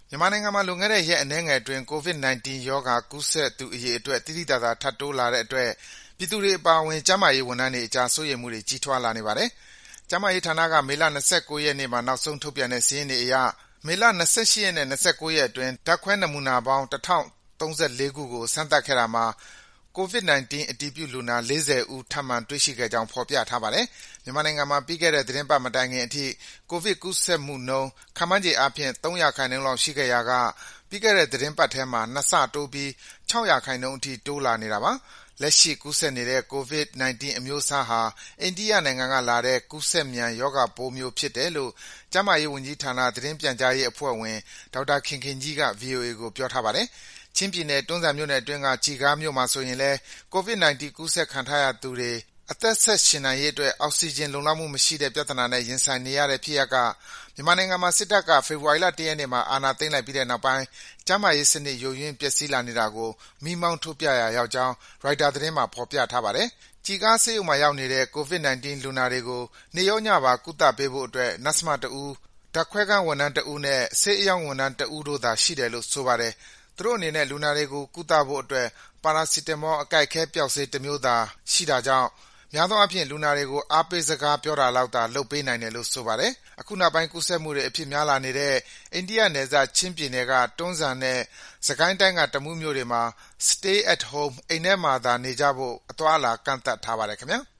မြန်မာနိုင်ငံမှာလွန်ခဲ့တဲ့ရက်အနည်းငယ်အတွင်း COVID-19 ရောဂါကူးစက်သူအရေအတွက် သိသိသာသာထပ်တိုးလာတဲ့အတွက် ပြည်သူတွေအပါအဝင် ကျန်းမာရေးဝန်ထမ်းတွေအကြား စိုးရိမ်မှုတွေ ကြီးထွားလာနေပါတယ်။ ကျန်းမာရေးဌာနက မေလ ၂၉ ရက်နေ့မှာ နောက်ဆုံးထုတ်ပြန်တဲ့ စာရင်းတွေအရ မေလ ၂၈ ရက်နဲ့ ၂၉ ရက်အတွင်း ဓာတ်ခွဲနမူနာပေါင်း ၁,၀၃၄ ခုကို စမ်းသပ်ခဲ့တာမှာ COVID-19 အတည်ပြုလူနာ ၄၀ ဦး ထပ်မံတွေ့ရှိခဲ့ကြောင်း ဖော်ပြထားပါတယ်။ မြန်မာနိုင်ငံမှာ ပြီးခဲ့တဲ့ သီတင်းပတ်မတိုင်ခင်အထိ ကိုဗစ်ကူးစက်မှုနှုန်း ခန့်မှန်းခြေအားဖြင့် ၃% လောက်ရှိခဲ့ရာက ပြီးခဲ့တဲ့ သီတင်းပတ်ထဲမှာ ၂ ဆတိုးပြီး ၆% အထိ တိုးလာနေတာပါ။ လက်ရှိကူးစက်နေတဲ့ COVID-19 အမျိုးအစားဟာ အိန္ဒိယနိုင်ငံကလာတဲ့ ကူးစက်မြန် ရောဂါပိုးမျိုးဖြစ်တယ်လို့ ကျန်းမာရေးဝန်ကြီးဌာန သတင်းပြန်ကြားရေးအဖွဲ့ဝင် ဒေါက်တာခင်ခင်ကြီးက ဗွီအိုအေကို ပြောထားပါတယ်။ ချင်းပြည်နယ်၊ တွန်းဇံမြို့နယ်အတွင်းက ကျီခါးမြို့မှာဆိုရင်လည်း COVID-19 ကူးစက်ခံထားရသူတွေ အသက်ဆက်ရှင်နိုင်ရေးအတွက် အောက်ဆီဂျင်လုံလောက်မှုမရှိတဲ့ ပြဿနာနဲ့ ရင်ဆိုင်နေရတဲ့ဖြစ်ရပ်က မြန်မာနိုင်ငံမှာ စစ်တပ်က ဖေဖော်ဝါရီလ ၁ ရက်နေ့မှာ အာဏာသိမ်းလိုက်ပြီးတဲ့နောက်ပိုင်း ကျန်းမာရေးစနစ် ယိုယွင်းပျက်စီးလာနေတာကို မီးမောင်းထိုးပြရာရောက်ကြောင်း ရိုက်တာသတင်းမှာ ဖော်ပြထားပါတယ်။ ကျီခါးဆေးရုံမှာရောက်နေတဲ့ COVID-19 လူနာတွေကို နေ့ရောညပါ ကုသပေးဖို့အတွက် Nurse တဦး၊ ဓာတ်ခွဲခန်းဝန်ထမ်းတဦးနဲ့ ဆေးအရောင်းဝန်ထမ်းတဦးတို့သာ ရှိတယ်လို့ ဆိုပါတယ်။ သူတို့အနေနဲ့ လူနာတွေကို ကုသဖို့အတွက် ပါရာစီတမော အကိုက်အခဲပျောက်ဆေးတမျိုးသာ ရှိတာကြောင့် များသောအားဖြင့် လူနာတွေကို အားပေးစကားပြောတာလောက်သာ လုပ်ပေးနိုင်တယ်လို့ ဆိုပါတယ်။ အခုနောက်ပိုင်း ကူးစက်မှုတွေ အဖြစ်များလာနေတဲ့ အိန္ဒိယနယ်စပ် ချင်းပြည်နယ်က တွန်းဇံနဲ့ စစ်ကိုင်းတိုင်းက တမူးမြို့တွေမှာ Stay at Home အိမ်ထဲမှာသာနေကြဖို့ အသွားအလာ ကန့်သတ်ထားပါတယ်ခင်ဗျား။